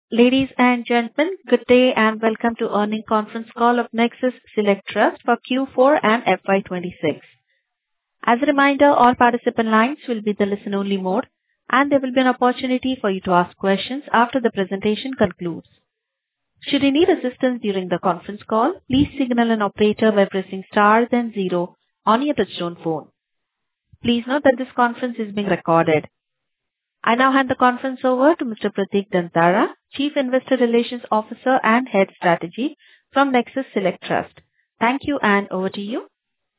Ladies and gentlemen, good day and welcome to earnings conference call of Nexus Select Trust for Q4 and FY 2026. As a reminder, all participant lines will be the listen-only mode, and there will be an opportunity for you to ask questions after the presentation concludes. Should you need assistance during the conference call, please signal an operator by pressing star then zero on your touchtone phone. Please note that this conference is being recorded. I now hand the conference over to Mr. Pratik Dantara, Chief Investor Relations Officer and Head Strategy from Nexus Select Trust. Thank you, and over to you.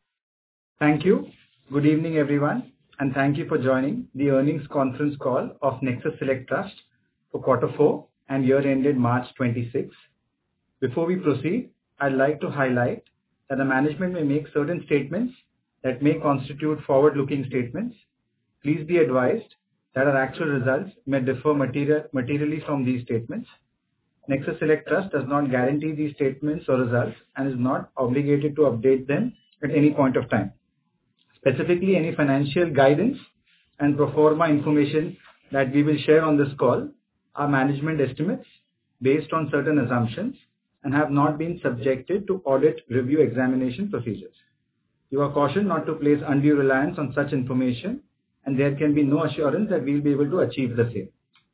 Thank you. Good evening, everyone, and thank you for joining the earnings conference call of Nexus Select Trust for quarter 4 and year ended March 26. Before we proceed, I'd like to highlight that the management may make certain statements that may constitute forward-looking statements. Please be advised that our actual results may differ materially from these statements. Nexus Select Trust does not guarantee these statements or results and is not obligated to update them at any point of time. Specifically, any financial guidance and pro forma information that we will share on this call are management estimates based on certain assumptions and have not been subjected to audit review examination procedures. You are cautioned not to place undue reliance on such information, and there can be no assurance that we will be able to achieve the same.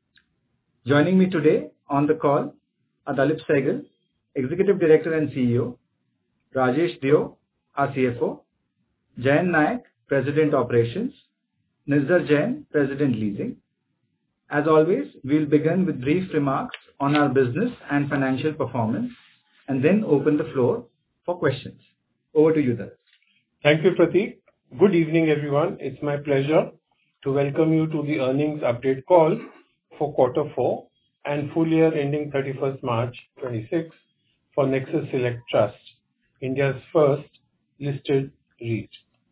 Joining me today on the call are Lalit Sehgal, Executive Director and CEO, Rajesh Deo, our CFO, Jayan Nayak, President Operations, Nirzar Jain, President Leasing. As always, we'll begin with brief remarks on our business and financial performance and then open the floor for questions. Over to you, Lalit. Thank you, Pratik. Good evening, everyone. It's my pleasure to welcome you to the earnings update call for quarter 4 and full year ending 31st March 26 for Nexus Select Trust, India's first listed REIT.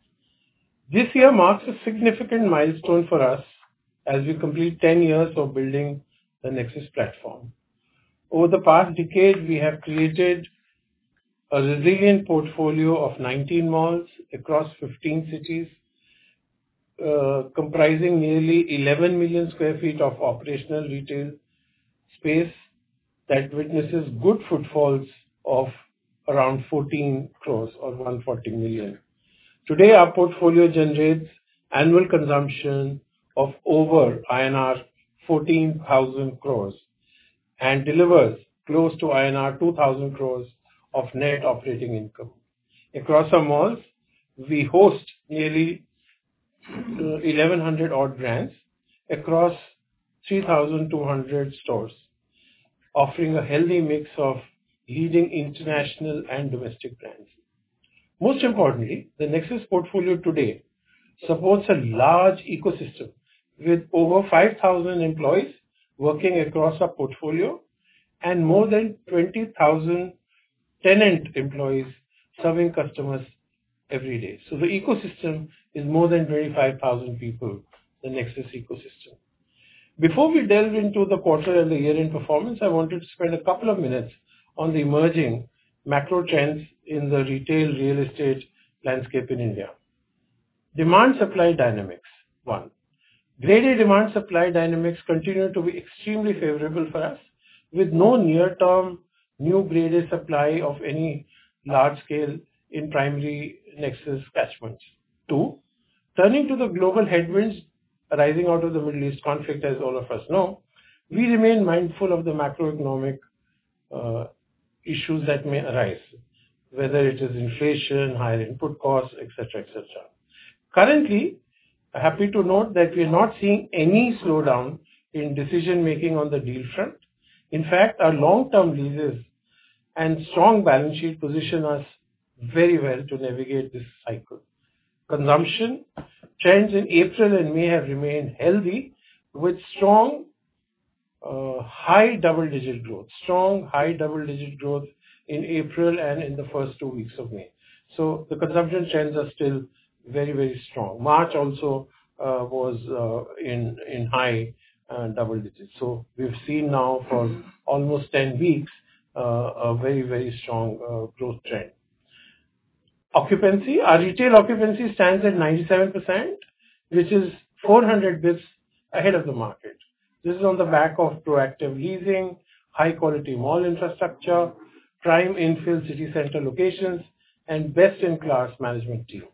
This year marks a significant milestone for us as we complete 10 years of building the Nexus platform. Over the past decade, we have created a resilient portfolio of 19 malls across 15 cities, comprising nearly 11 million square feet of operational retail space that witnesses good footfalls of around 14 crores or 140 million. Today, our portfolio generates annual consumption of over INR 14,000 crores and delivers close to INR 2,000 crores of net operating income. Across our malls, we host nearly 1,100 odd brands across 3,200 stores, offering a healthy mix of leading international and domestic brands. Most importantly, the Nexus portfolio today supports a large ecosystem with over 5,000 employees working across our portfolio and more than 20,000 tenant employees serving customers every day. So the ecosystem is more than 25,000 people, the Nexus ecosystem. Before we delve into the quarter and the year-end performance, I wanted to spend a couple of minutes on the emerging macro trends in the retail real estate landscape in India. Demand-supply dynamics. 1. Grade A demand-supply dynamics continue to be extremely favorable for us, with no near-term new grade A supply of any large scale in primary Nexus catchments. 2. Turning to the global headwinds arising out of the Middle East conflict, as all of us know, we remain mindful of the macroeconomic issues that may arise, whether it is inflation, higher input costs, etc., etc. Currently, happy to note that we are not seeing any slowdown in decision making on the deal front. In fact, our long-term leases and strong balance sheet position us very well to navigate this cycle. Consumption trends in April and May have remained healthy with strong high double-digit growth. Strong high double-digit growth in April and in the first 2 weeks of May. So the consumption trends are still very, very strong. March also was in high double digits. So we've seen now for almost 10 weeks a very, very strong growth trend. Occupancy, our retail occupancy stands at 97%, which is 400 bits ahead of the market. This is on the back of proactive leasing, high-quality mall infrastructure, prime infill city center locations, and best-in-class management team.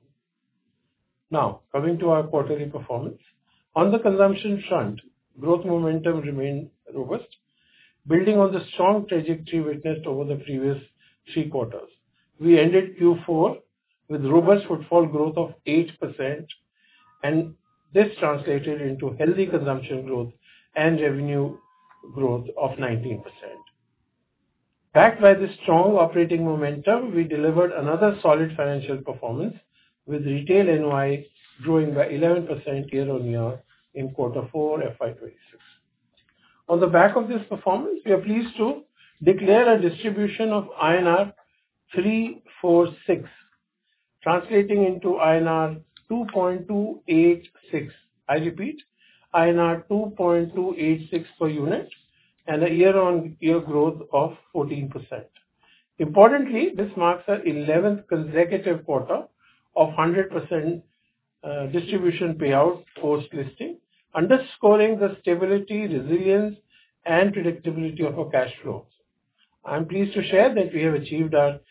Now, coming to our quarterly performance. On the consumption front, growth momentum remained robust, building on the strong trajectory witnessed over the previous 3 quarters. We ended Q4 with robust footfall growth of 8%, and this translated into healthy consumption growth and revenue growth of 19%. Backed by this strong operating momentum, we delivered another solid financial performance, with retail NOI growing by 11% year-on-year in Q4 FY26. On the back of this performance, we are pleased to declare a distribution of INR 346, translating into INR 2.286. I repeat, INR 2.286 per unit, and a year-on-year growth of 14%. Importantly, this marks our 11th consecutive quarter of 100% distribution payout post-listing, underscoring the stability, resilience, and predictability of our cash flows. I am pleased to share that we have achieved our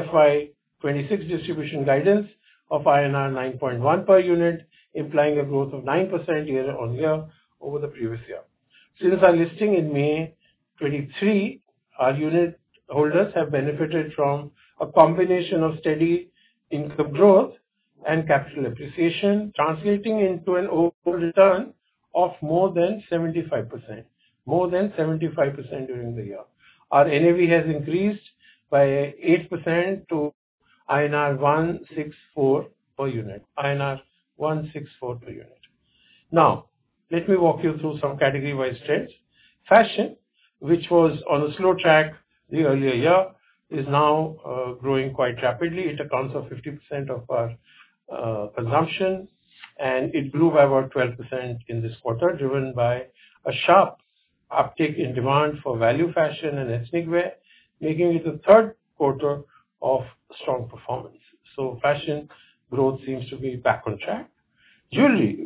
FY26 distribution guidance of INR 9.1 per unit, implying a growth of 9% year-on-year over the previous year. Since our listing in May 23, our unit holders have benefited from a combination of steady income growth and capital appreciation, translating into an overall return of more than 75%. More than 75% during the year. Our NAV has increased by 8% to INR 164 per unit. INR 164 per unit. Now, let me walk you through some category-wise trends. Fashion, which was on a slow track the earlier year, is now growing quite rapidly. It accounts for 50% of our consumption, and it grew by about 12% in this quarter, driven by a sharp uptick in demand for value fashion and ethnic wear, making it the third quarter of strong performance. So fashion growth seems to be back on track. Jewelry,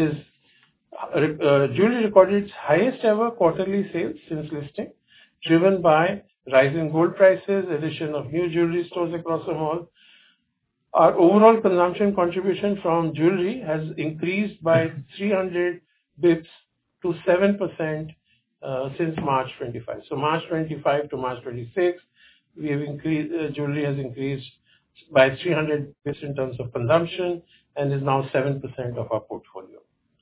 jewelry recorded its highest ever quarterly sales since listing, driven by rising gold prices, addition of new jewelry stores across the mall. Our overall consumption contribution from jewelry has increased by 300 bps to 7% since March 25. So March 25 to March 26, we have increased, jewelry has increased by 300 bps in terms of consumption and is now 7% of our portfolio.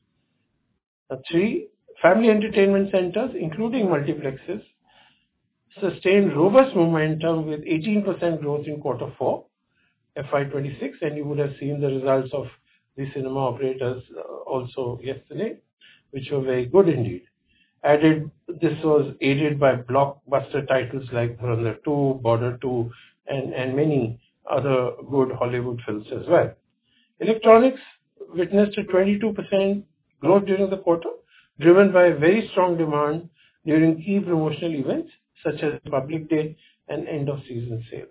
3, family entertainment centers, including multiplexes, sustained robust momentum with 18% growth in Q4 FY26, and you would have seen the results of the cinema operators also yesterday, which were very good indeed. This was aided by blockbuster titles like Dhurandhar 2, Border 2, and many other good Hollywood films as well. Electronics witnessed a 22% growth during the quarter, driven by very strong demand during key promotional events such as Republic Day and end of season sale.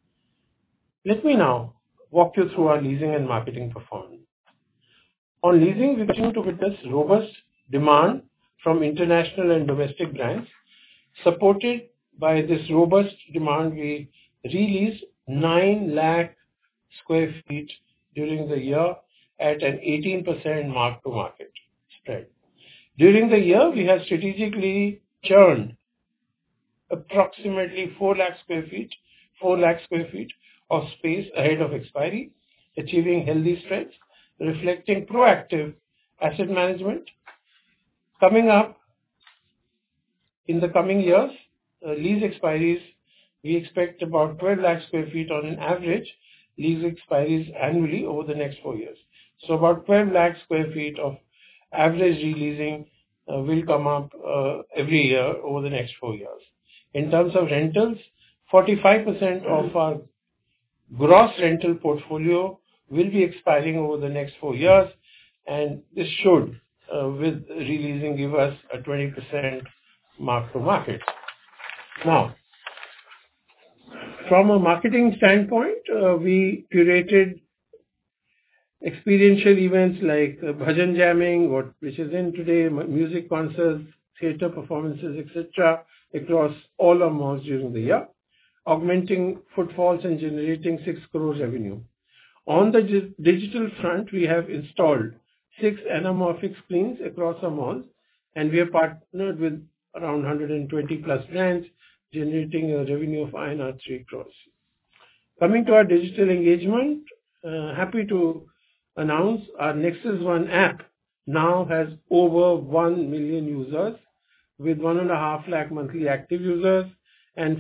Let me now walk you through our leasing and marketing performance. On leasing, we continue to witness robust demand from international and domestic brands. Supported by this robust demand, we re-leased 9 lakh square feet during the year at an 18% mark-to-market spread. During the year, we have strategically churned approximately 4 lakh square feet of space ahead of expiry, achieving healthy spreads, reflecting proactive asset management. Coming up in the coming years, lease expiries, we expect about 12 lakh square feet on an average lease expiries annually over the next 4 years. So about 12 lakh square feet of average releasing will come up every year over the next 4 years. In terms of rentals, 45% of our gross rental portfolio will be expiring over the next 4 years, and this should, with releasing, give us a 20% mark to market. Now, from a marketing standpoint, we curated experiential events like bhajan jamming, which is in today, music concerts, theater performances, etc., across all our malls during the year, augmenting footfalls and generating 6 crore revenue. On the digital front, we have installed 6 anamorphic screens across our malls, and we have partnered with around 120 plus brands, generating a revenue of INR 3 crores. Coming to our digital engagement, happy to announce our Nexus One app now has over 1 million users with 1.5 lakh monthly active users and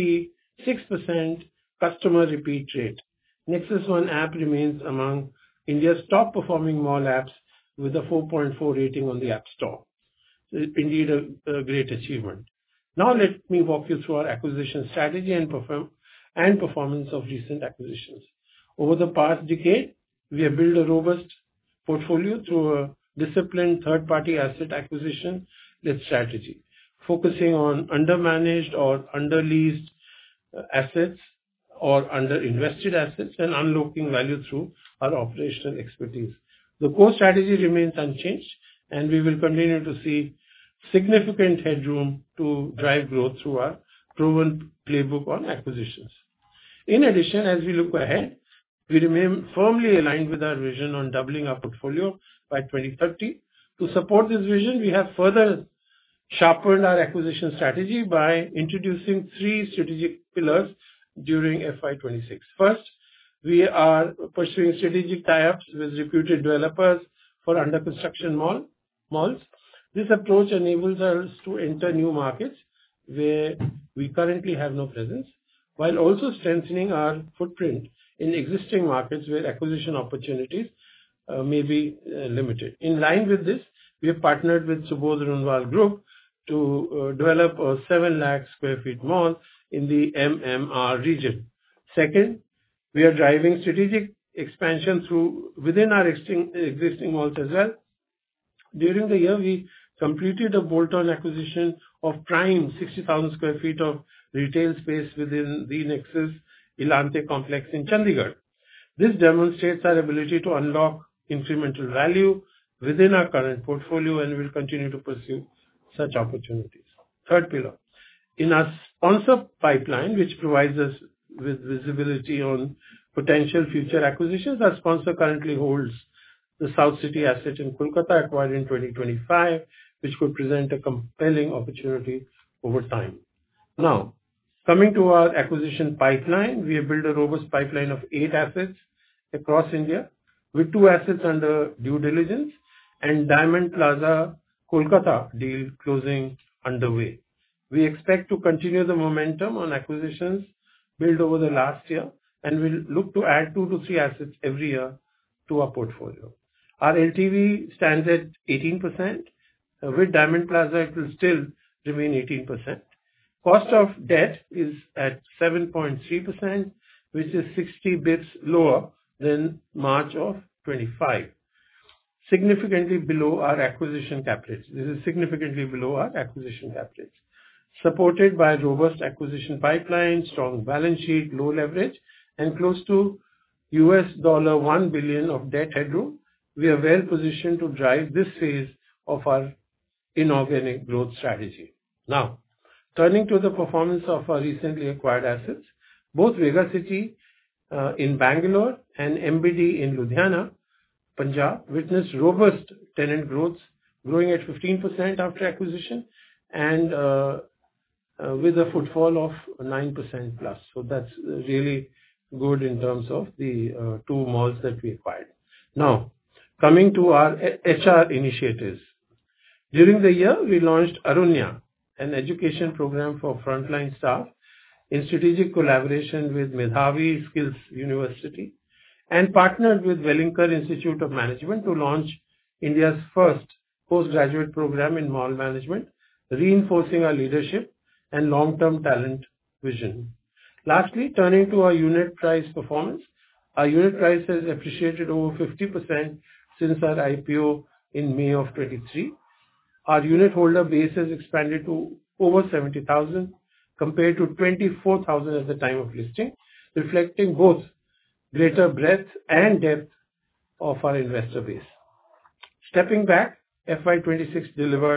56% customer repeat rate. Nexus One app remains among India's top performing mall apps with a 4.4 rating on the App Store. Indeed, a great achievement. Now let me walk you through our acquisition strategy and performance of recent acquisitions. Over the past decade, we have built a robust portfolio through a disciplined third-party asset acquisition-led strategy, focusing on undermanaged or underleased assets or underinvested assets and unlocking value through our operational expertise. The core strategy remains unchanged, and we will continue to see significant headroom to drive growth through our proven playbook on acquisitions. In addition, as we look ahead, we remain firmly aligned with our vision on doubling our portfolio by 2030. To support this vision, we have further sharpened our acquisition strategy by introducing 3 strategic pillars during FY26. First, we are pursuing strategic tie-ups with reputed developers for under-construction malls. This approach enables us to enter new markets where we currently have no presence, while also strengthening our footprint in existing markets where acquisition opportunities may be limited. In line with this, we have partnered with Subodh Runwal Group to develop a 7 lakh square feet mall in the MMR region. Second, we are driving strategic expansion within our existing malls as well. During the year, we completed a bolt-on acquisition of prime 60,000 square feet of retail space within the Nexus Elante complex in Chandigarh. This demonstrates our ability to unlock incremental value within our current portfolio, and we will continue to pursue such opportunities. Third pillar, in our sponsor pipeline, which provides us with visibility on potential future acquisitions, our sponsor currently holds the South City asset in Kolkata acquired in 2025, which could present a compelling opportunity over time. Now, coming to our acquisition pipeline, we have built a robust pipeline of 8 assets across India, with 2 assets under due diligence and Diamond Plaza Kolkata deal closing underway. We expect to continue the momentum on acquisitions built over the last year, and we'll look to add 2 to 3 assets every year to our portfolio. Our LTV stands at 18%. With Diamond Plaza, it will still remain 18%. Cost of debt is at 7.3%, which is 60 bps lower than March of 25. Significantly below our acquisition cap rates. This is significantly below our acquisition cap rates. Supported by robust acquisition pipeline, strong balance sheet, low leverage, and close to $1 billion of debt headroom, we are well positioned to drive this phase of our inorganic growth strategy. Now, turning to the performance of our recently acquired assets, both Vega City in Bangalore and MBD in Ludhiana, Punjab, witnessed robust tenant growth, growing at 15% after acquisition and with a footfall of 9% plus. So that's really good in terms of the 2 malls that we acquired. Now, coming to our HR initiatives. During the year, we launched Arunya, an education program for frontline staff in strategic collaboration with Medhavi Skills University, and partnered with Wellinkar Institute of Management to launch India's first postgraduate program in mall management, reinforcing our leadership and long-term talent vision. Lastly, turning to our unit price performance, our unit price has appreciated over 50% since our IPO in May of 23. Our unit holder base has expanded to over 70,000 compared to 24,000 at the time of listing, reflecting both greater breadth and depth of our investor base. Stepping back, FY26 delivered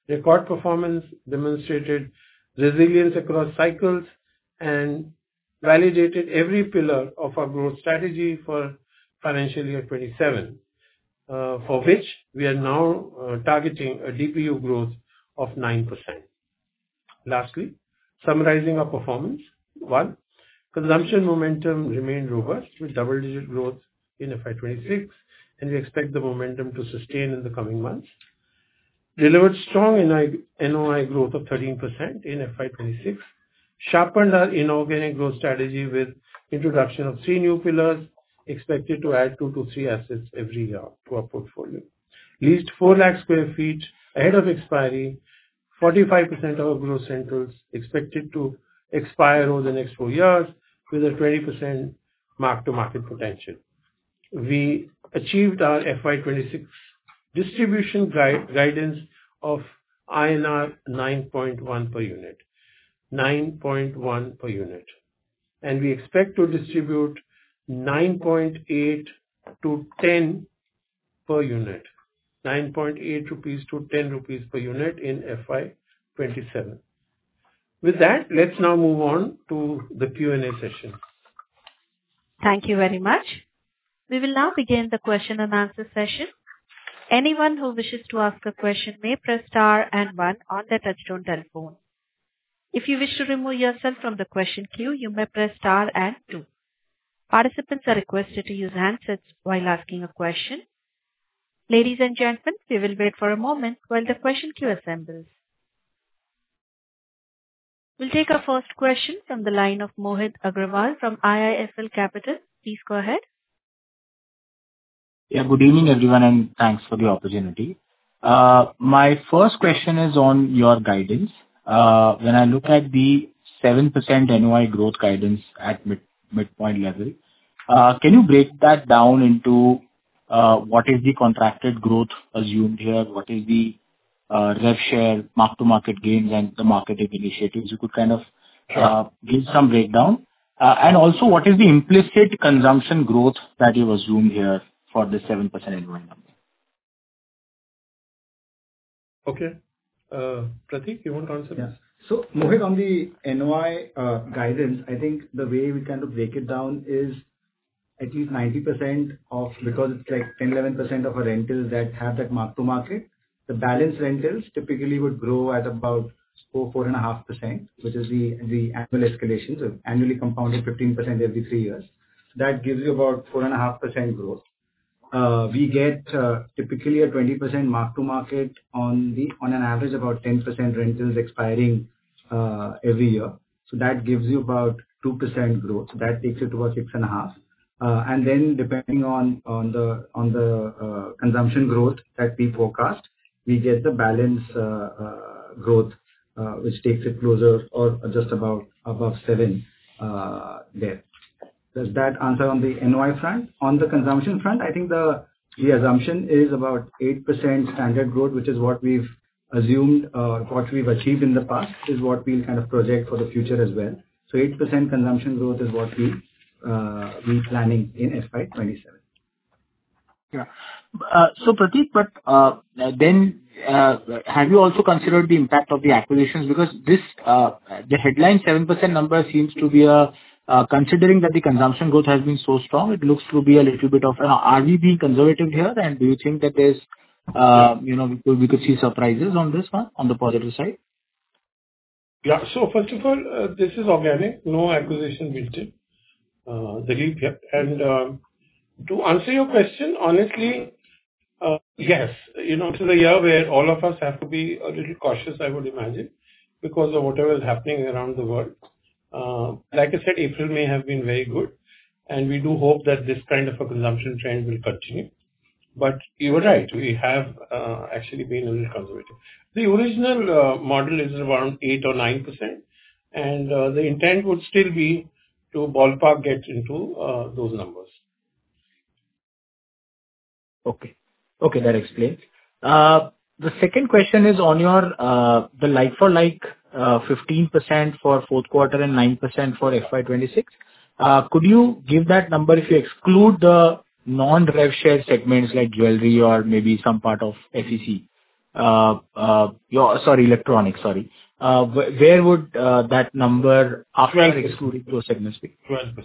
Record performance demonstrated resilience across cycles and validated every pillar of our growth strategy for financial year 27, for which we are now targeting a DPU growth of 9%. Lastly, summarizing our performance. 1. Consumption momentum remained robust with double-digit growth in FY26, and we expect the momentum to sustain in the coming months. Delivered strong NOI growth of 13% in FY26, sharpened our inorganic growth strategy with introduction of 3 new pillars, expected to add 2 to 3 assets every year to our portfolio. Leased 4 lakh square feet ahead of expiry, 45% of our gross rentals expected to expire over the next 4 years with a 20% mark-to-market potential. We achieved our FY26 distribution guidance of INR 9.1 per unit. 9.1 per unit. And we expect to distribute 9.8 to 10 per unit. 9.8 rupees to 10 rupees per unit in FY27. With that, let's now move on to the Q&A session. Thank you very much. We will now begin the question and answer session. Anyone who wishes to ask a question may press star and 1 on their touchtone telephone. If you wish to remove yourself from the question queue, you may press star and 2. Participants are requested to use handsets while asking a question. Ladies and gentlemen, we will wait for a moment while the question queue assembles. We'll take our first question from the line of Mohit Agrawal from IIFL Capital. Please go ahead. Yeah, good evening everyone and thanks for the opportunity. My first question is on your guidance. When I look at the 7% NOI growth guidance at midpoint level, can you break that down into what is the contracted growth assumed here? What is the rev share, mark-to-market gains and the marketing initiatives? You could kind of give some breakdown. And also what is the implicit consumption growth that you've assumed here for the 7% NOI number? Okay. Prateek, you want to answer this? So Mohit, on the NOI guidance, I think the way we kind of break it down is at least 90% of, because it's like 10-11% of our rentals that have that mark-to-market. The balance rentals typically would grow at about 4.5%, which is the annual escalation, so annually compounded 15% every 3 years. That gives you about 4.5% growth. We get typically a 20% mark-to-market on an average about 10% rentals expiring every year. So that gives you about 2% growth. So that takes it to about 6.5%. And then depending on the consumption growth that we forecast, we get the balance growth, which takes it closer or just above 7 there. Does that answer on the NOI front? On the consumption front, I think the assumption is about 8% standard growth, which is what we've assumed, what we've achieved in the past, is what we'll kind of project for the future as well. So 8% consumption growth is what we planning in FY27. Yeah. So Prateek, but then have you also considered the impact of the acquisitions? Because this the headline 7% number seems to be considering that the consumption growth has been so strong, it looks to be a little bit of are we being conservative here? And do you think that there's we could see surprises on this one on the positive side? Yeah. So first of all, this is organic, no acquisition built in. The leap here. And to answer your question, honestly, yes, this is a year where all of us have to be a little cautious, I would imagine, because of whatever is happening around the world. Like I said, April, May have been very good, and we do hope that this kind of a consumption trend will continue. But you were right, we have actually been a little conservative. The original model is around 8 or 9%, and the intent would still be to ballpark get into those numbers. Okay, that explains. The second question is on your the like-for-like 15% for fourth quarter and 9% for FY26. Could you give that number if you exclude the non-rev share segments like jewelry or maybe some part of SEC? electronics, where would that number after 12%. excluding those segments be? 12%.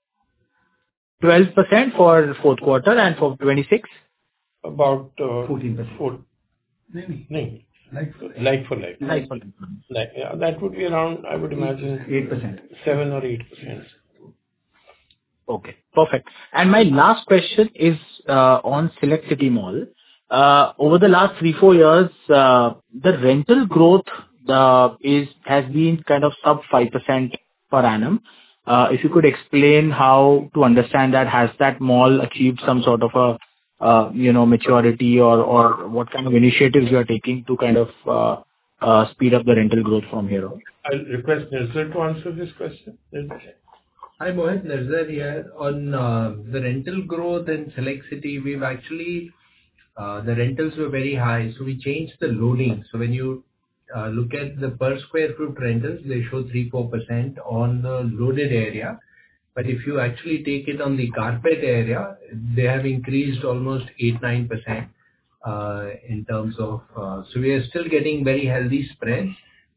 12% for fourth quarter and for 26? About 14%. No. Like for like. Like for like. Like for like. Yeah, that would be around, I would imagine, 8%. 7 or 8%. Okay, perfect. And my last question is on Select City Mall. Over the last 3-4 years, the rental growth has been kind of sub 5% per annum. If you could explain how to understand that, has that mall achieved some sort of a maturity or what kind of initiatives you are taking to kind of speed up the rental growth from here on? I'll request Nirzar to answer this question. Nirzar. Hi, Mohit. Nirzar here. On the rental growth in Select City, we've actually, the rentals were very high, so we changed the loading. So when you look at the per square foot rentals, they show 3-4% on the loaded area. But if you actually take it on the carpet area, they have increased almost 8-9% in terms of, so we are still getting very healthy spreads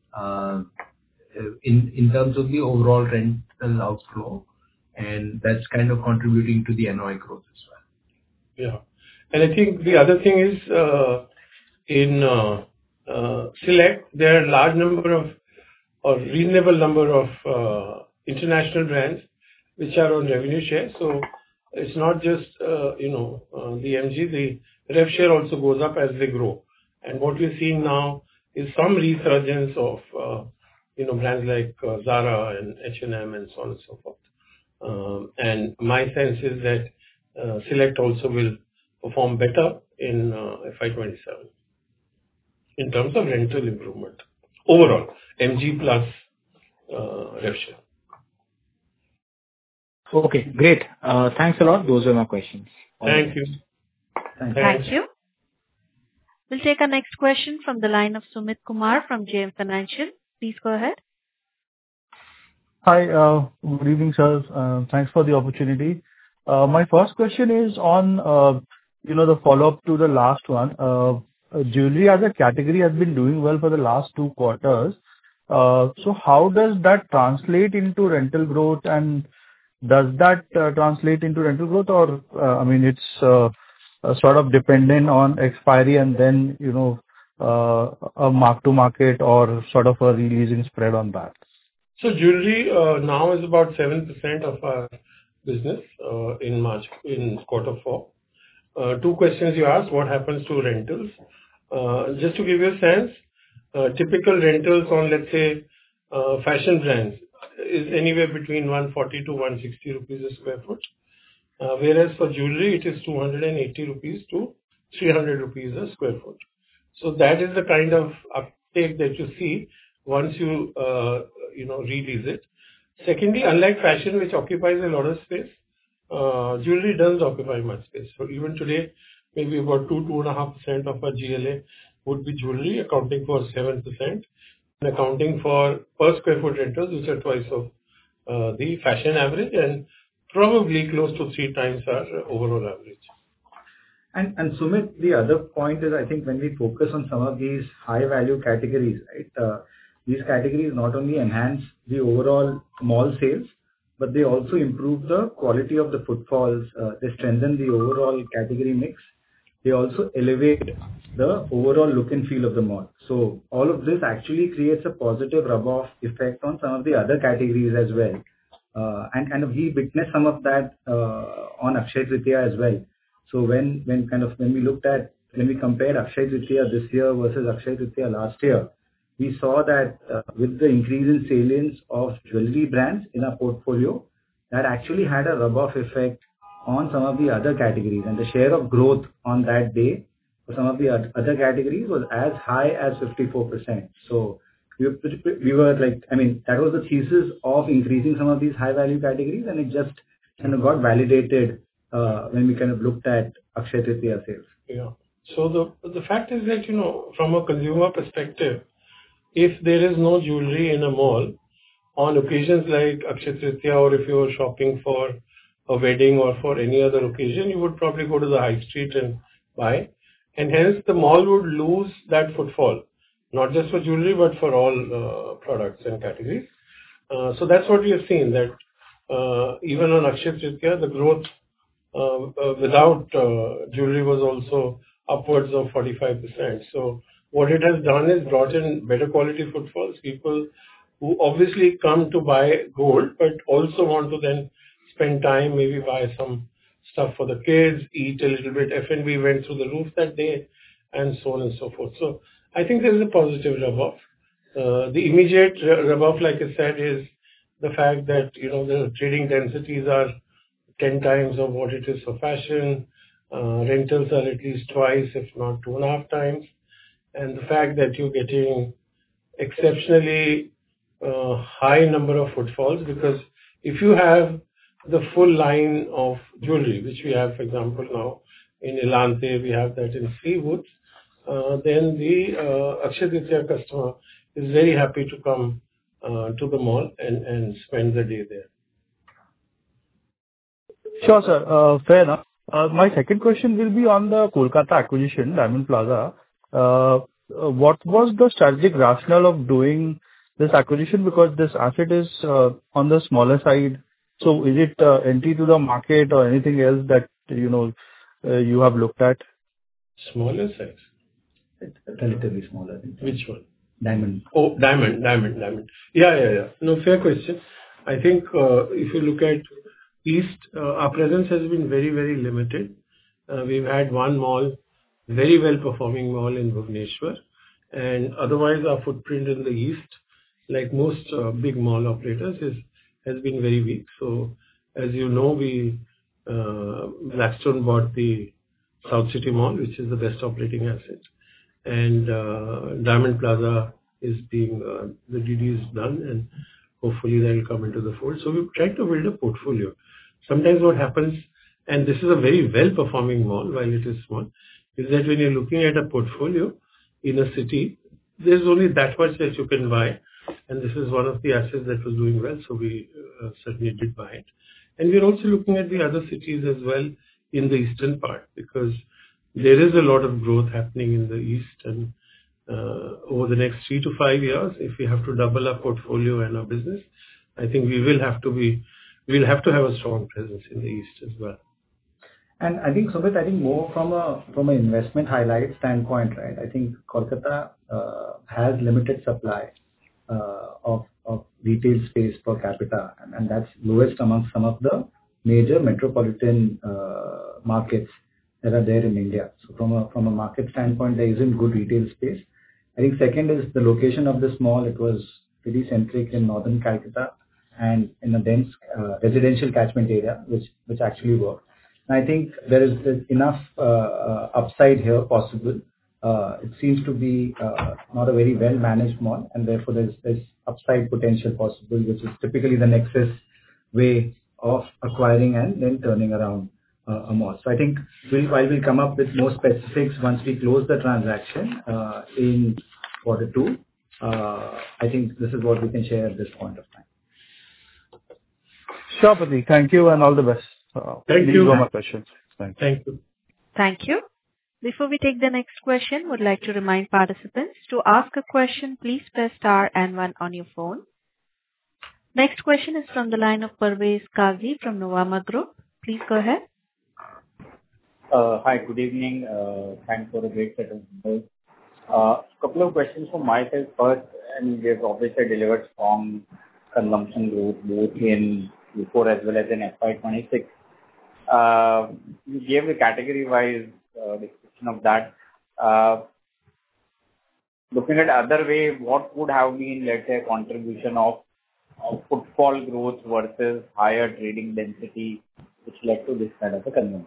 in terms of the overall rental outflow, and that's kind of contributing to the NOI growth as well. Yeah. And I think the other thing is in Select, there are a large number of or reasonable number of international brands which are on revenue share. So it's not just the MG, the rev share also goes up as they grow. And what we're seeing now is some resurgence of brands like Zara and H&M and so on and so forth. And my sense is that Select also will perform better in FY27 in terms of rental improvement. Overall, MG plus rev share. Okay, great. Thanks a lot. Those were my questions. Thank you. Thank you. We'll take our next question from the line of Sumit Kumar from JM Financial. Please go ahead. Hi, good evening, sir. Thanks for the opportunity. My first question is on, the follow-up to the last one. Jewelry as a category has been doing well for the last 2 quarters. So how does that translate into rental growth, and does that translate into rental growth, or it's sort of dependent on expiry and then a mark to market or sort of a releasing spread on that? So jewelry now is about 7% of our business in quarter 4. 2 questions you asked: what happens to rentals? Just to give you a sense, typical rentals on, let's say, fashion brands is anywhere between 140 to 160 rupees a square foot. Whereas for jewelry, it is 280 rupees to 300 rupees a square foot. So that is the kind of uptake that you see once you release it. Secondly, unlike fashion, which occupies a lot of space, jewelry doesn't occupy much space. So even today, maybe about 2-2.5% of our GLA would be jewelry, accounting for 7%, and accounting for per square foot rentals, which are twice of the fashion average and probably close to 3 times our overall average. And Sumit, the other point is, I think when we focus on some of these high value categories, right, these categories not only enhance the overall mall sales, but they also improve the quality of the footfalls. They strengthen the overall category mix. They also elevate the overall look and feel of the mall. So all of this actually creates a positive rub-off effect on some of the other categories as well. And kind of we witnessed some of that on Akshaya Tritiya as well. So when we compared Akshaya Tritiya this year versus Akshaya Tritiya last year, we saw that with the increase in salience of jewelry brands in our portfolio, that actually had a rub-off effect on some of the other categories, and the share of growth on that day for some of the other categories was as high as 54%. So we were like, that was the thesis of increasing some of these high value categories, and it just kind of got validated when we kind of looked at Akshaya Tritiya sales. Yeah. So the fact is that, from a consumer perspective, if there is no jewelry in a mall on occasions like Akshaya Tritiya, or if you are shopping for a wedding or for any other occasion, you would probably go to the high street and buy. and hence the mall would lose that footfall, not just for jewelry but for all products and categories. So that's what we have seen, that even on Akshaya Tritiya, the growth without jewelry was also upwards of 45%. So what it has done is brought in better quality footfalls, people who obviously come to buy gold, but also want to then spend time, maybe buy some stuff for the kids, eat a little bit. F&B went through the roof that day, and so on and so forth. So I think there is a positive rub-off. The immediate rub-off, like I said, is the fact that, the trading densities are 10 times of what it is for fashion. Rentals are at least twice, if not 2.5 times. And the fact that you're getting exceptionally high number of footfalls, because if you have the full line of jewelry, which we have, for example, now in Elante, we have that in Seawoods, then the Akshaya Tritiya customer is very happy to come to the mall and spend the day there. Sure, sir. Fair enough. My second question will be on the Kolkata acquisition, Diamond Plaza. What was the strategic rationale of doing this acquisition? Because this asset is on the smaller side. So is it entry to the market or anything else that you have looked at? Smaller size? It's relatively smaller. Which one? Diamond. Oh, Diamond. Yeah. No, fair question. I think if you look at East, our presence has been very, very limited. We've had one mall, very well performing mall in Bhubaneswar, and otherwise our footprint in the East, like most big mall operators, has been very weak. So as you know, Blackstone bought the South City Mall, which is the best operating asset, and Diamond Plaza is being the DD is done, and hopefully that will come into the fold. So we've tried to build a portfolio. Sometimes what happens, and this is a very well-performing mall while it is small, is that when you're looking at a portfolio in a city, there's only that much that you can buy, and this is one of the assets that was doing well, so we certainly did buy it. And we're also looking at the other cities as well in the eastern part, because there is a lot of growth happening in the east, and over the next 3 to 5 years, if we have to double our portfolio and our business, I think we'll have to have a strong presence in the east as well. And I think, Sumit, more from an investment highlight standpoint, right? I think Kolkata has limited supply of retail space per capita, and that's lowest among some of the major metropolitan markets that are there in India. So from a market standpoint, there isn't good retail space. I think second is the location of this mall. It was pretty centric in northern Calcutta and in a dense residential catchment area, which actually worked. And I think there's enough upside here possible. It seems to be not a very well managed mall, and therefore there's upside potential possible, which is typically the Nexus way of acquiring and then turning around a mall. So I think while we'll come up with more specifics once we close the transaction in Q2, I think this is what we can share at this point of time. Sure, Prateek. Thank you and all the best. Thank you. These were my questions. Thank you. Thank you. Before we take the next question, would like to remind participants to ask a question, please press star and 1 on your phone. Next question is from the line of Parvez Qazi from Nuvama Group. Please go ahead. Hi, good evening. Thanks for the great set of numbers. Couple of questions from my side. First, and we've obviously delivered strong consumption growth both in Q4 as well as in FY26. You gave the category-wise description of that. Looking at other way, what would have been, let's say, a contribution of footfall growth versus higher trading density, which led to this kind of a consumption?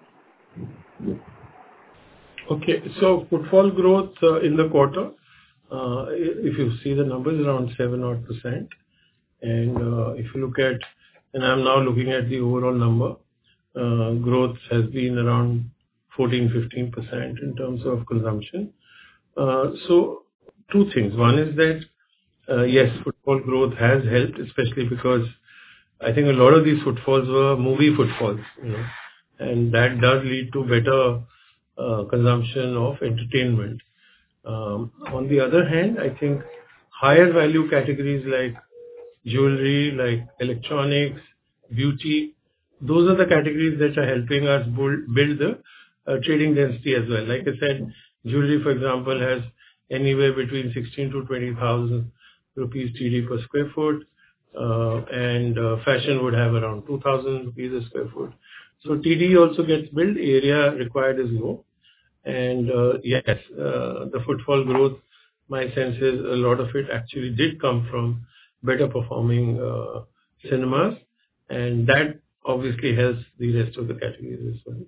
Okay, so footfall growth in the quarter, if you see the numbers, around 7%. And if you look at, and I'm now looking at the overall number, growth has been around 14-15% in terms of consumption. So two things. One is that, yes, footfall growth has helped, especially because I think a lot of these footfalls were movie footfalls, and that does lead to better consumption of entertainment. On the other hand, I think higher value categories like jewelry, like electronics, beauty, those are the categories that are helping us build the trading density as well. Like I said, jewelry, for example, has anywhere between 16 to 20,000 rupees TD per square foot, and fashion would have around 2,000 rupees a square foot. So TD also gets built, area required is low. And yes, the footfall growth, my sense is a lot of it actually did come from better performing cinemas, and that obviously helps the rest of the categories as well.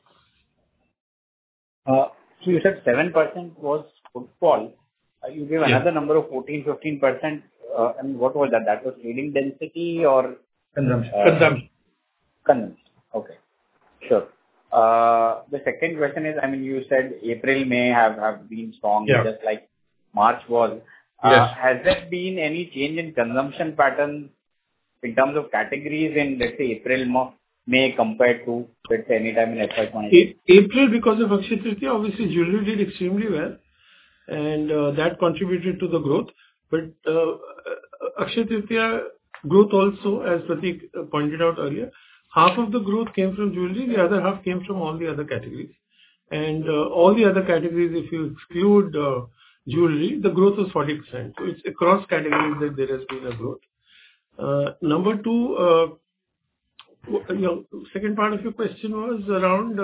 So you said 7% was footfall. You gave another number of 14-15%. And what was that? That was trading density or Consumption. Consumption. Okay, sure. The second question is, I mean, you said April, May have been strong, just like March was. Has there been any change in consumption patterns in terms of categories in, let's say, April, May compared to, let's say, any time in FY20? April, because of Akshaya Tritiya, obviously jewelry did extremely well, and that contributed to the growth. But Akshaya Tritiya growth also, as Prateek pointed out earlier, half of the growth came from jewelry, the other half came from all the other categories. And all the other categories, if you exclude jewelry, the growth was 40%. So it's across categories that there has been a growth. Number two, your second part of your question was around...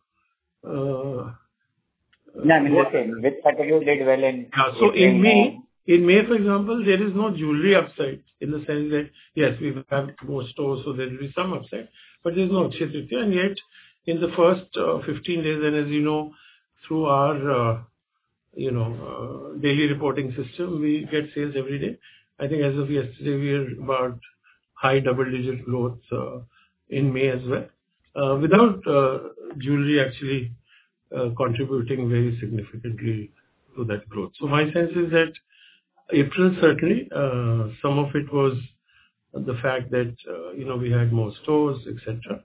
which category did well in... So in May, for example, there is no jewelry upside in the sense that, yes, we have more stores, so there will be some upside, but there's no Akshaya Tritiya. And yet, in the first 15 days, and as you know, through our, daily reporting system, we get sales every day. I think as of yesterday, we are about high double-digit growth in May as well, without jewelry actually contributing very significantly to that growth. So my sense is that April, certainly, some of it was the fact that, we had more stores, etc.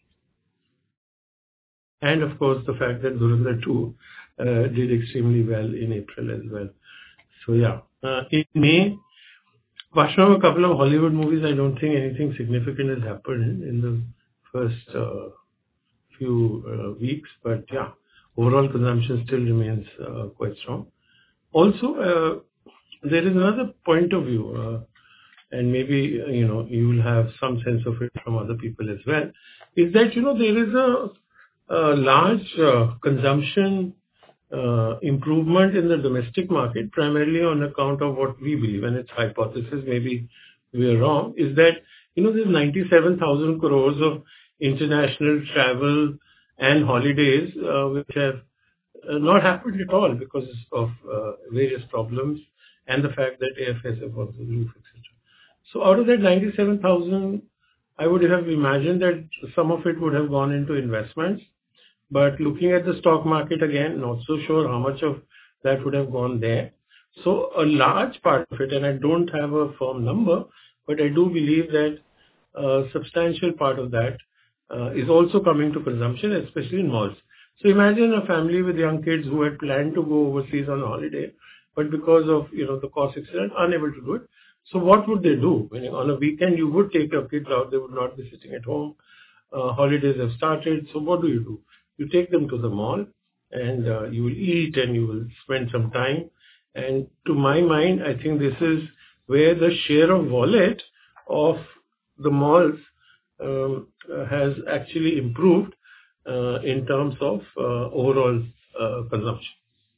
And of course, the fact that Dhurandhar 2 did extremely well in April as well. So yeah, in May, apart from a couple of Hollywood movies, I don't think anything significant has happened in the first few weeks. But yeah, overall consumption still remains quite strong. Also, there is another point of view, and maybe, you will have some sense of it from other people as well, is that, there is a large consumption improvement in the domestic market, primarily on account of what we believe, and it's hypothesis, maybe we are wrong, is that, there's 97,000 crores of international travel and holidays, which have not happened at all because of various problems and the fact that AFS have gone through the roof, etc. So out of that 97,000, I would have imagined that some of it would have gone into investments. But looking at the stock market again, not so sure how much of that would have gone there. So a large part of it, and I don't have a firm number, but I do believe that a substantial part of that is also coming to consumption, especially in malls. So imagine a family with young kids who had planned to go overseas on a holiday, but because of the cost, etc., unable to do it. So what would they do? When on a weekend, you would take your kids out; they would not be sitting at home. Holidays have started, so what do? You take them to the mall, and you will eat, and you will spend some time. And to my mind, I think this is where the share of wallet of the malls has actually improved in terms of overall consumption.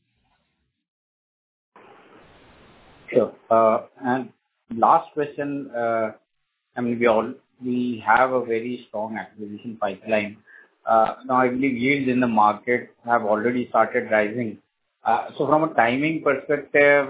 Sure. And last question, we have a very strong acquisition pipeline. Now, I believe yields in the market have already started rising. So from a timing perspective,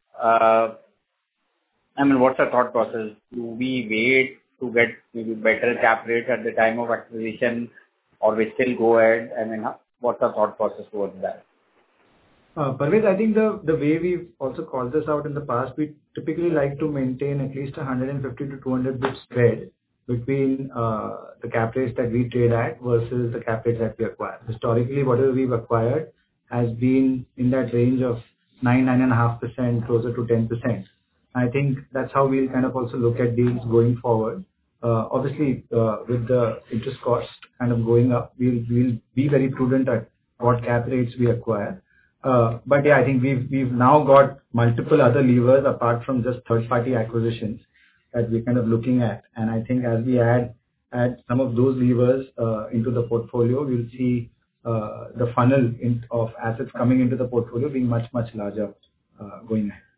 what's the thought process? Do we wait to get maybe better cap rates at the time of acquisition, or we still go ahead? What's the thought process towards that? Parvez, I think the way we've also called this out in the past, we typically like to maintain at least 150 to 200 bit spread between the cap rates that we trade at versus the cap rates that we acquire. Historically, whatever we've acquired has been in that range of 9.5%, closer to 10%. I think that's how we'll kind of also look at deals going forward. Obviously, with the interest cost kind of going up, we'll be very prudent at what cap rates we acquire. But yeah, I think we've now got multiple other levers apart from just third-party acquisitions that we're kind of looking at. And I think as we add some of those levers into the portfolio, we'll see the funnel of assets coming into the portfolio being much larger going ahead.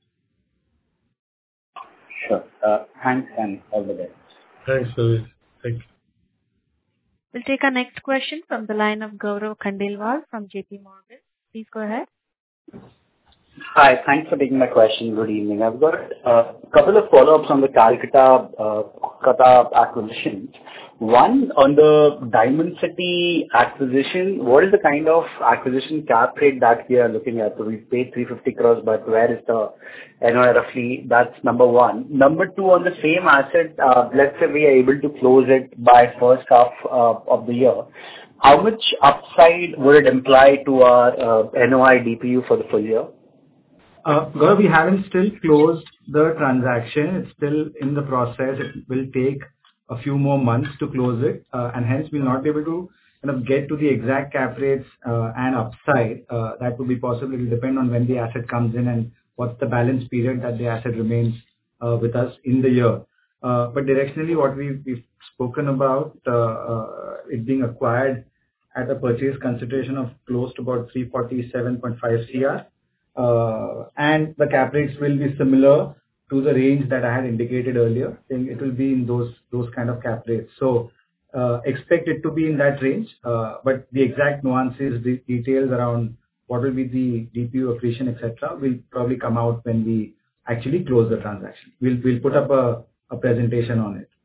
Sure. Thanks and all the best. Thanks, Lalit. Thank you. We'll take our next question from the line of Gaurav Khandelwal from JP Morgan. Please go ahead. Hi. Thanks for taking my question. Good evening. I've got a couple of follow-ups on the Kolkata acquisition. One, on the Diamond City acquisition, what is the kind of acquisition cap rate that we are looking at? So we paid 350 crores, but where is the NOI roughly? That's number one. Number two, on the same asset, let's say we are able to close it by first half of the year. How much upside would it imply to our NOI DPU for the full year? Gaurav, we haven't still closed the transaction. It's still in the process. It will take a few more months to close it, and hence we'll not be able to kind of get to the exact cap rates and upside. That would be possible. It will depend on when the asset comes in and what's the balance period that the asset remains with us in the year. But directionally, what we've spoken about, it being acquired at a purchase consideration of close to about 347.5 crore, and the cap rates will be similar to the range that I had indicated earlier. Saying it will be in those kind of cap rates. So expect it to be in that range, but the exact nuances, the details around what will be the DPU accretion, etc., will probably come out when we actually close the transaction. We'll put up a presentation on it.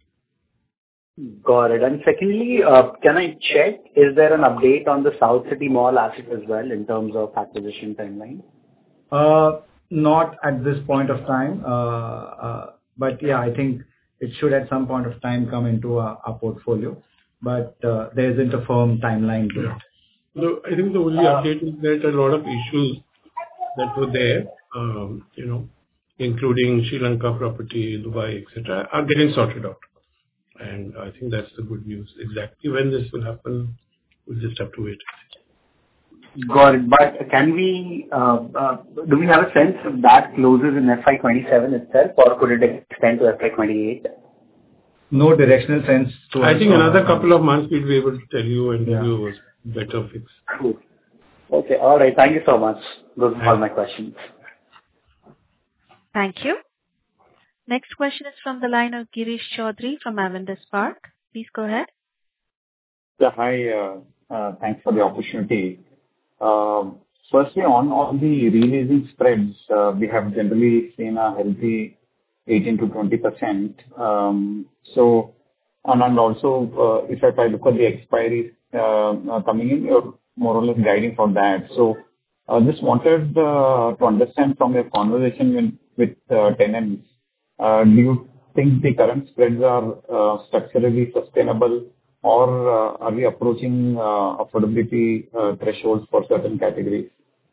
Got it. And secondly, can I check, is there an update on the South City Mall asset as well in terms of acquisition timeline? Not at this point of time. But yeah, I think it should at some point of time come into our portfolio. But there isn't a firm timeline to it. So I think the only update is that a lot of issues that were there, including Sri Lanka property, Dubai, etc., are getting sorted out. And I think that's the good news. Exactly when this will happen, we'll just have to wait. Got it. But can we, do we have a sense if that closes in FY27 itself, or could it extend to FY28? No directional sense. I think another couple of months we'll be able to tell you and give you a better fix. Cool. Okay. All right. Thank you so much. Those are all my questions. Thank you. Next question is from the line of Girish Chaudhary from Avendus Spark. Please go ahead. Yeah, hi. Thanks for the opportunity. Firstly, on the re-leasing spreads, we have generally seen a healthy 18 to 20%. So, and also, if I look at the expiries coming in, you're more or less guiding for that. So, I just wanted to understand from your conversation with tenants, do you think the current spreads are structurally sustainable, or are we approaching affordability thresholds for certain categories?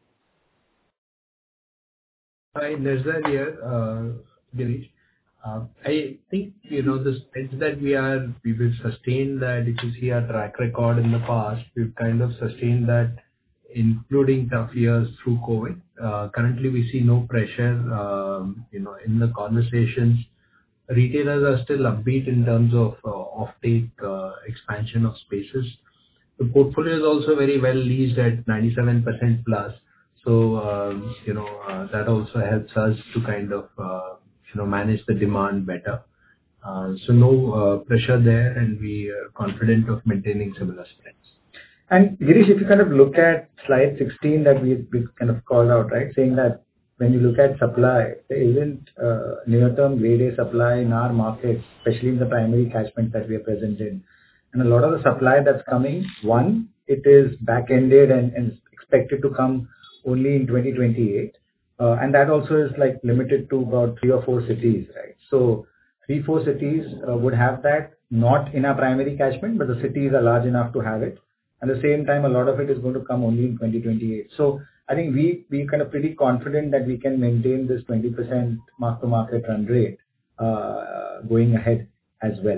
Hi, Nirzar here, Girish. I think, the spreads that we will sustain that. If you see our track record in the past, we've kind of sustained that, including tough years through COVID. Currently, we see no pressure, in the conversations. Retailers are still upbeat in terms of offtake expansion of spaces. The portfolio is also very well leased at 97% plus. So, that also helps us to kind of, manage the demand better. So no pressure there, and we are confident of maintaining similar spreads. And Girish, if you kind of look at slide 16 that we kind of called out, right, saying that when you look at supply, there isn't near-term grade A supply in our market, especially in the primary catchment that we are present in. And a lot of the supply that's coming, one, it is back-ended and expected to come only in 2028. And that also is like limited to about 3 or 4 cities, right? So 3-4 cities would have that, not in our primary catchment, but the cities are large enough to have it. At the same time, a lot of it is going to come only in 2028. So I think we kind of pretty confident that we can maintain this 20% mark-to-market run rate going ahead as well.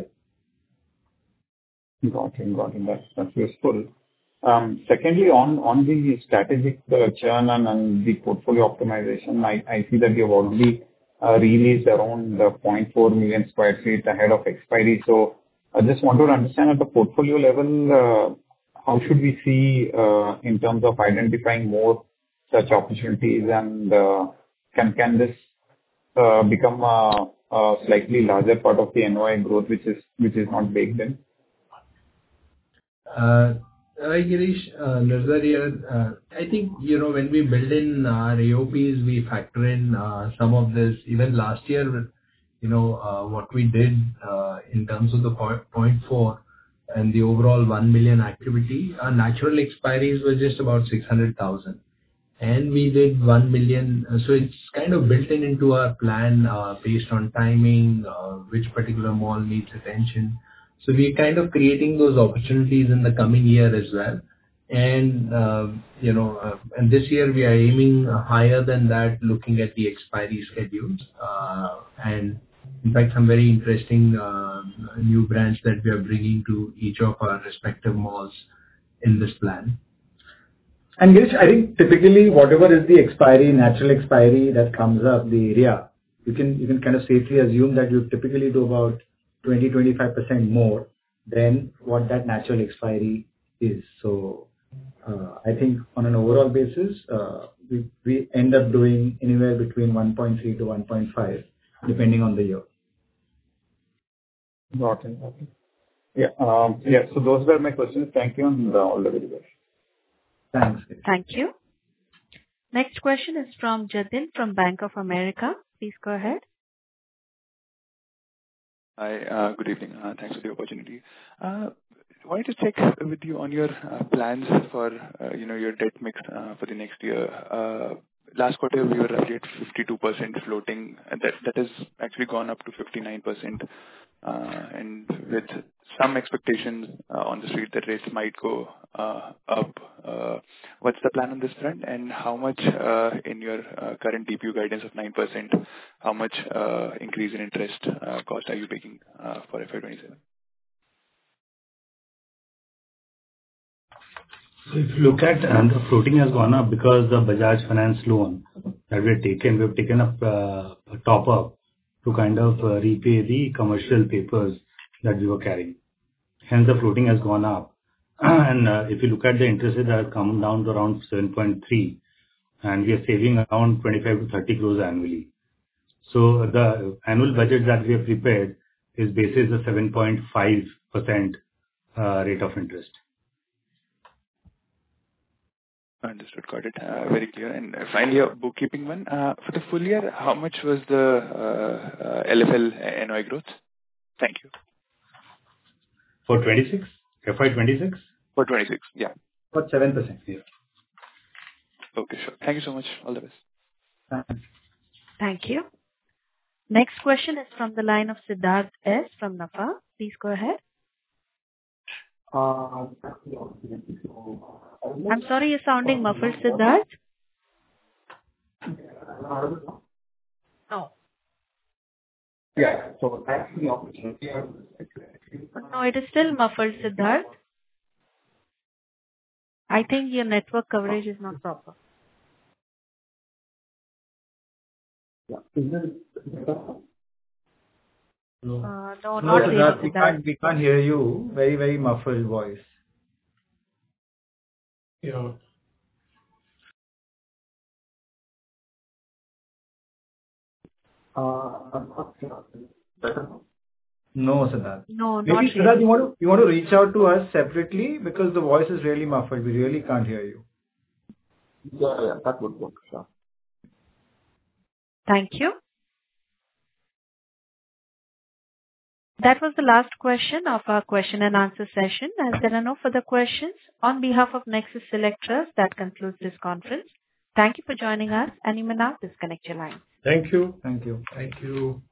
Got it. That's useful. Secondly, on the strategic churn and the portfolio optimization, I see that you've already released around 0.4 million sq ft ahead of expiry. So I just want to understand at the portfolio level, how should we see in terms of identifying more such opportunities, and can this become a slightly larger part of the NOI growth, which is not baked in? Hi Girish, Nirzar here. I think, when we build in our AOPs, we factor in some of this. Even last year, what we did in terms of the 0.4 and the overall 1 million activity, our natural expiries were just about 600,000. And we did 1 million. So it's kind of built into our plan based on timing, which particular mall needs attention. So we're kind of creating those opportunities in the coming year as well. And, and this year we are aiming higher than that, looking at the expiry schedules. And in fact, some very interesting new brands that we are bringing to each of our respective malls in this plan. And Girish, I think typically whatever is the expiry, natural expiry that comes up, the area, you can kind of safely assume that you typically do about 20-25% more than what that natural expiry is. So I think on an overall basis, we end up doing anywhere between 1.3 to 1.5, depending on the year. Got it. Yeah. So those were my questions. Thank you, and all the very best. Thanks. Thank you. Next question is from Jatin from Bank of America. Please go ahead. Hi, good evening. Thanks for the opportunity. I wanted to check with you on your plans for your debt mix for the next year. Last quarter we were roughly at 52% floating, and that has actually gone up to 59%. And with some expectations on the street that rates might go up, what's the plan on this front, and how much in your current DPU guidance of 9%, how much increase in interest cost are you taking for FY27? So if you look at, the floating has gone up because the Bajaj Finance loan that we've taken a top up to kind of repay the commercial papers that we were carrying. Hence the floating has gone up. And if you look at the interest rate, that has come down to around 7.3, and we are saving around 25 to 30 crores annually. So the annual budget that we have prepared is basis the 7.5% rate of interest. Understood. Got it. Very clear. And finally, a bookkeeping one. For the full year, how much was the LFL NOI growth? Thank you. For 26? FY26? For 26, yeah. For 7%. Yeah. Okay, sure. Thank you so much. All the best. Thanks. Thank you. Next question is from the line of Siddharth S. from NAFA. Please go ahead. I'm sorry, you're sounding muffled, Siddharth. No. Yeah. So that's the opportunity. No, it is still muffled, Siddharth. I think your network coverage is not proper. Yeah. Is this better? No, not Siddharth, really. we can't hear you. Very, very muffled voice. Yeah. No, Siddharth. No, not Maybe really. Siddharth, you want to reach out to us separately, because the voice is really muffled. We really can't hear you. Yeah, that would work. Sure. Thank you. That was the last question of our question and answer session. As there are no further questions, on behalf of Nexus Select Trust, that concludes this conference. Thank you for joining us, and you may now disconnect your line. Thank you. Thank you. Thank you.